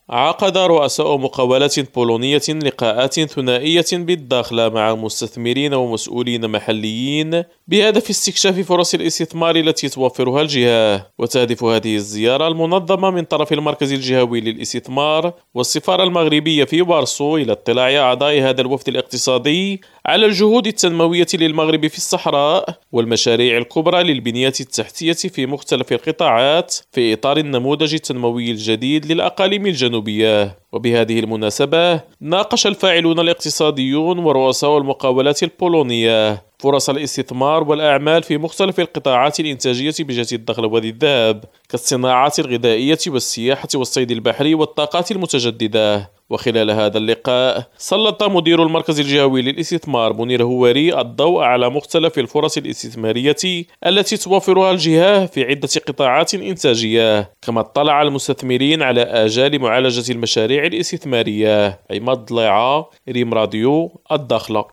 عقد رؤساء مقاولات بولونية لقاءات ثنائية بالداخل مع مستثمرين ومسؤولين محليين بهدف استكشاف فرص الاستثمار التي توفرها الجهة. وتهدف هذه الزيارة المنظمة من طرف المركز الجهوي للاستثمار والسفارة المغربية في وارسو إلى اطلاع أعضاء هذا الوفد الاقتصادي على الجهود التنموية للمغرب في الصحراء والمشاريع الكبرى للبنية التحتية في مختلف القطاعات في إطار النموذج التنموي الجديد للأقاليم الجنوبية. وبهذه المناسبة ناقش الفاعلون الاقتصاديون ورؤساء المقاولات البولونية فرص الاستثمار والأعمال في مختلف القطاعات الإنتاجية بجهة الدخل وذي الذهب كالصناعات الغذائية والسياحة والصيد البحري والطاقات المتجددة. وخلال هذا اللقاء سلط مدير المركز الجهوي للاستثمار منير هواري الضوء على مختلف الفرص الاستثمارية التي توفرها الجهة في عدة قطاعات إنتاجية، كما اطلع المستثمرين على آجال معالجة المشاريع الاستثمارية. عماد ضليعة، ريم راديو، الداخلة.